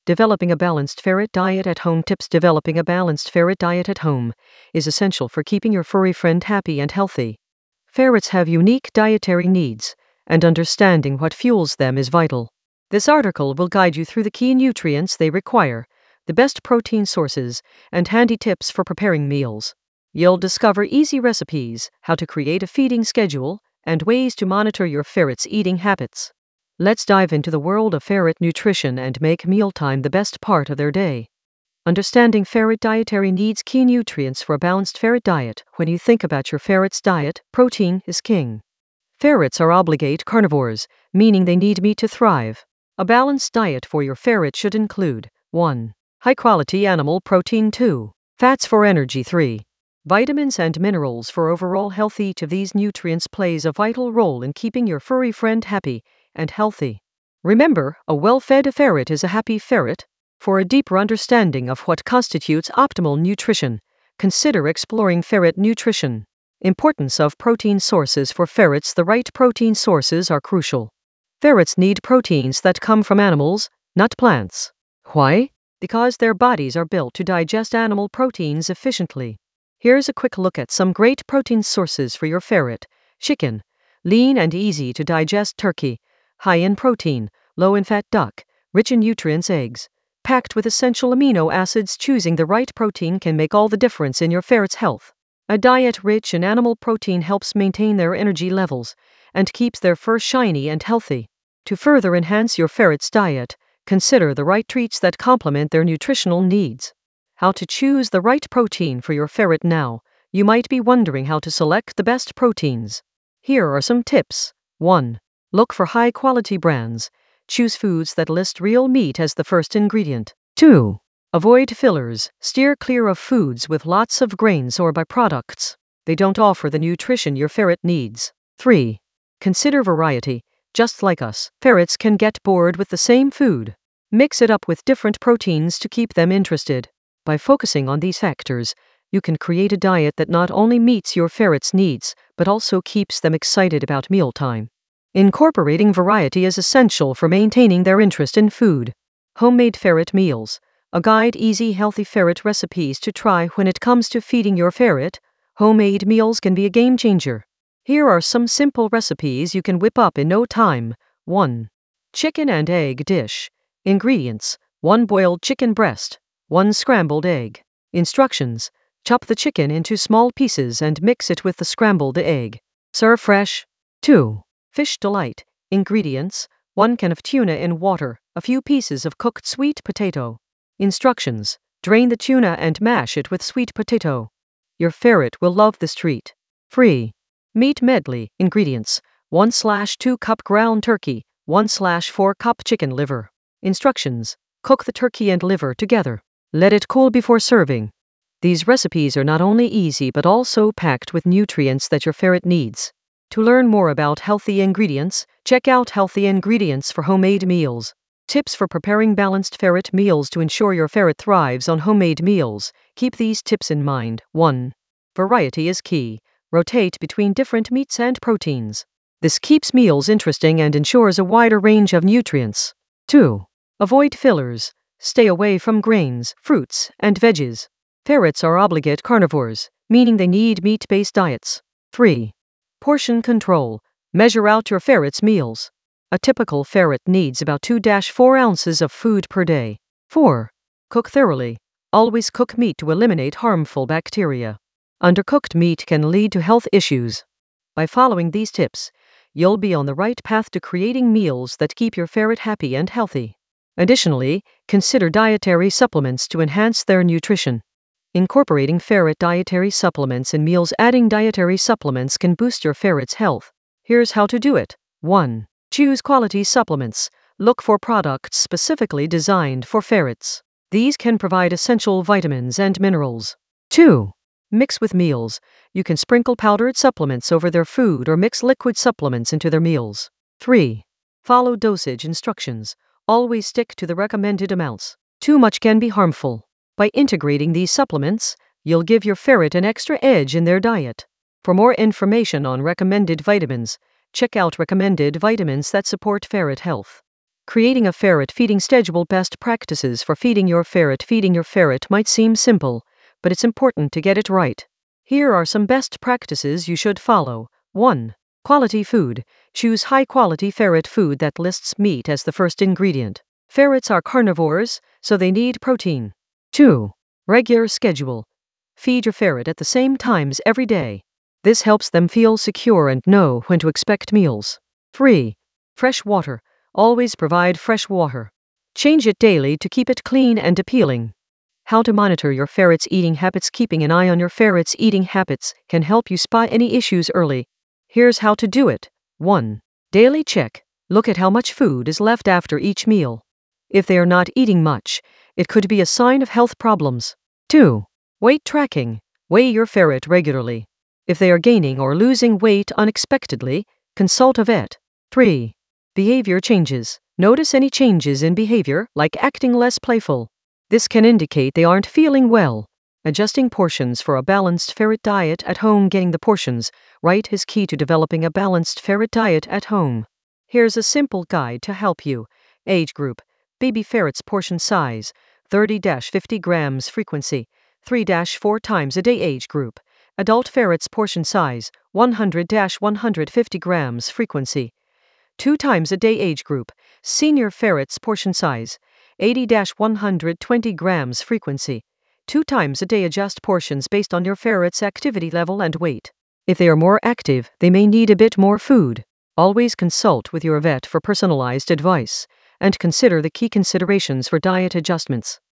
Developing a balanced ferret diet at home tips. Developing a balanced ferret diet at home is essential for keeping your furry friend happy and healthy. Ferrets have unique dietary needs, and understanding what fuels them is vital. This article will guide you through the key nutrients they require, the best protein sources, and handy tips for preparing meals. You'll discover easy recipes, how to create a feeding schedule, and ways to monitor your ferret's eating habits. Let's dive into the world of ferret nutrition and make mealtime the best part of their day. Understanding ferret dietary needs. Key nutrients for a balanced ferret diet. When you think about your ferret's diet, protein is king. Ferrets are obligate carnivores, meaning they need meat to thrive. A balanced diet for your ferret should include 1. High-quality animal protein. 2. Fats for energy. 3. Vitamins and minerals for overall health. Each of these nutrients plays a vital role in keeping your furry friend happy and healthy. Remember, a well-fed ferret is a happy ferret. For a deeper understanding of what constitutes optimal nutrition, consider exploring ferret nutrition. Importance of protein sources for ferrets. The right protein sources are crucial. Ferrets need proteins that come from animals, not plants. Why? Because their bodies are built to digest animal proteins efficiently. Here's a quick look at some great protein sources for your ferret. Chicken, lean and easy to digest. Turkey, high in protein, low in fat. Duck, rich in nutrients. Eggs, packed with essential amino acids. Choosing the right protein can make all the difference in your ferret's health. A diet rich in animal protein helps maintain their energy levels and keeps their fur shiny and healthy. To further enhance your ferret's diet, consider the right treats that complement their nutritional needs. How to choose the right protein for your ferret. Now, you might be wondering how to select the best proteins. Here are some tips. 1. Look for high-quality brands. Choose foods that list real meat as the first ingredient. 2. Avoid fillers. Steer clear of foods with lots of grains or byproducts. They don't offer the nutrition your ferret needs. 3. Consider variety. Just like us, ferrets can get bored with the same food. Mix it up with different proteins to keep them interested. By focusing on these factors, you can create a diet that not only meets your ferret's needs, but also keeps them excited about mealtime. Incorporating variety is essential for maintaining their interest in food. Homemade ferret meals. A guide. Easy, healthy ferret recipes to try when it comes to feeding your ferret. Homemade meals can be a game changer. Here are some simple recipes you can whip up in no time. 1. Chicken and egg dish. Ingredients: 1 boiled chicken breast, 1 scrambled egg. Instructions: chop the chicken into small pieces and mix it with the scrambled egg. Serve fresh. 2. Fish delight. Ingredients: 1 can of tuna in water, a few pieces of cooked sweet potato. Instructions: drain the tuna and mash it with sweet potato. Your ferret will love this treat. 3. Meat medley. Ingredients: 1/2 cup ground turkey, 1/4 cup chicken liver. Instructions: cook the turkey and liver together. Let it cool before serving. These recipes are not only easy but also packed with nutrients that your ferret needs. To learn more about healthy ingredients, check out Healthy Ingredients for Homemade Meals. Tips for preparing balanced ferret meals. To ensure your ferret thrives on homemade meals, keep these tips in mind. 1. Variety is key. Rotate between different meats and proteins. This keeps meals interesting and ensures a wider range of nutrients. 2. Avoid fillers. Stay away from grains, fruits, and veggies. Ferrets are obligate carnivores, meaning they need meat-based diets. 3. Portion control. Measure out your ferret's meals. A typical ferret needs about 2-4 ounces of food per day. 4. Cook thoroughly. Always cook meat to eliminate harmful bacteria. Undercooked meat can lead to health issues. By following these tips, you'll be on the right path to creating meals that keep your ferret happy and healthy. Additionally, consider dietary supplements to enhance their nutrition. Incorporating ferret dietary supplements in meals. Adding dietary supplements can boost your ferret's health. Here's how to do it. 1. Choose quality supplements. Look for products specifically designed for ferrets. These can provide essential vitamins and minerals. 2. Mix with meals. You can sprinkle powdered supplements over their food or mix liquid supplements into their meals. 3. Follow dosage instructions. Always stick to the recommended amounts. Too much can be harmful. By integrating these supplements, you'll give your ferret an extra edge in their diet. For more information on recommended vitamins, check out Recommended Vitamins that support ferret health. Creating a ferret feeding schedule. Best practices for feeding your ferret. Feeding your ferret might seem simple, but it's important to get it right. Here are some best practices you should follow. 1. Quality food. Choose high-quality ferret food that lists meat as the first ingredient. Ferrets are carnivores, so they need protein. 2. Regular schedule. Feed your ferret at the same times every day. This helps them feel secure and know when to expect meals. 3. Fresh water. Always provide fresh water. Change it daily to keep it clean and appealing. How to monitor your ferret's eating habits. Keeping an eye on your ferret's eating habits can help you spot any issues early. Here's how to do it. 1. Daily check. Look at how much food is left after each meal. If they are not eating much, it could be a sign of health problems. 2. Weight tracking. Weigh your ferret regularly. If they are gaining or losing weight unexpectedly, consult a vet. 3. Behavior changes. Notice any changes in behavior, like acting less playful. This can indicate they aren't feeling well. Adjusting portions for a balanced ferret diet at home. Getting the portions right is key to developing a balanced ferret diet at home. Here's a simple guide to help you. Age group. Baby ferrets portion size, 30-50 grams frequency, 3-4 times a day. Age group. Adult ferrets portion size, 100-150 grams frequency, 2 times a day. Age group. Senior ferrets portion size, 80-120 grams frequency, 2 times a day. Adjust portions based on your ferret's activity level and weight. If they are more active, they may need a bit more food. Always consult with your vet for personalized advice, and consider the key considerations for diet adjustments.